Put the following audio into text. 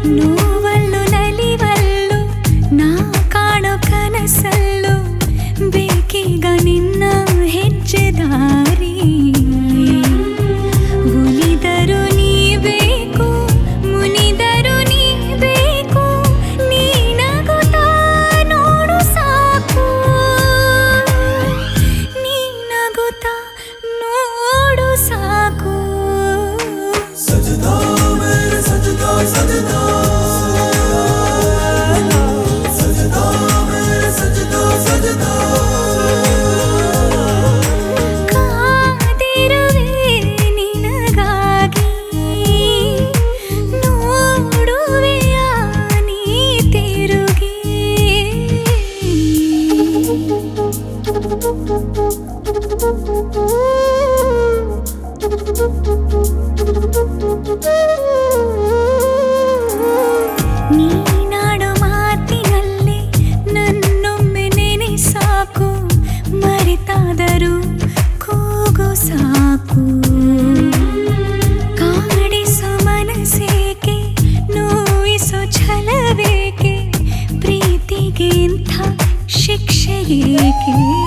novel ನಲಿವಲ್ಲು ನಾ ಕಾಣೋ ಕನಸಲ್ಲು ಬೇಕೀಗ ನಿನ್ನ ಹೆಜ್ಜೆ ದಾರಿ ಉಳಿದರು ನೀ ಬೇಕು ಮುನಿದರು ನೀ ಬೇಕು ನೀನಗುತ್ತಾ ನೋಡು ಸಾಕು ನೀನಗುತ್ತಾ ನೋಡು ಸಾಕು सजदा मेरे सजदा सजदा सजदा मेरे सजदा सजदा ಕಾದಿರುವೆ ನಿನಗಾಗಿ ನೋಡುವೆಯ ನೀ ತಿರುಗಿ ನೀನಾಡೋ ಮಾತಿನಲ್ಲೇ ನನ್ನೊಮ್ಮೆ ನೆನೆ ಸಾಕು ಮರೆತಾದರೂ ಕೂಗು ಸಾಕು ಕಾಡಿಸೋ ಮನಸ್ಸೇಕೆ ನೋಯಿಸೋ ಛಲವೇಕೆ ಪ್ರೀತಿಗೆ ಇಂಥ ಶಿಕ್ಷೆ ಏಕೆ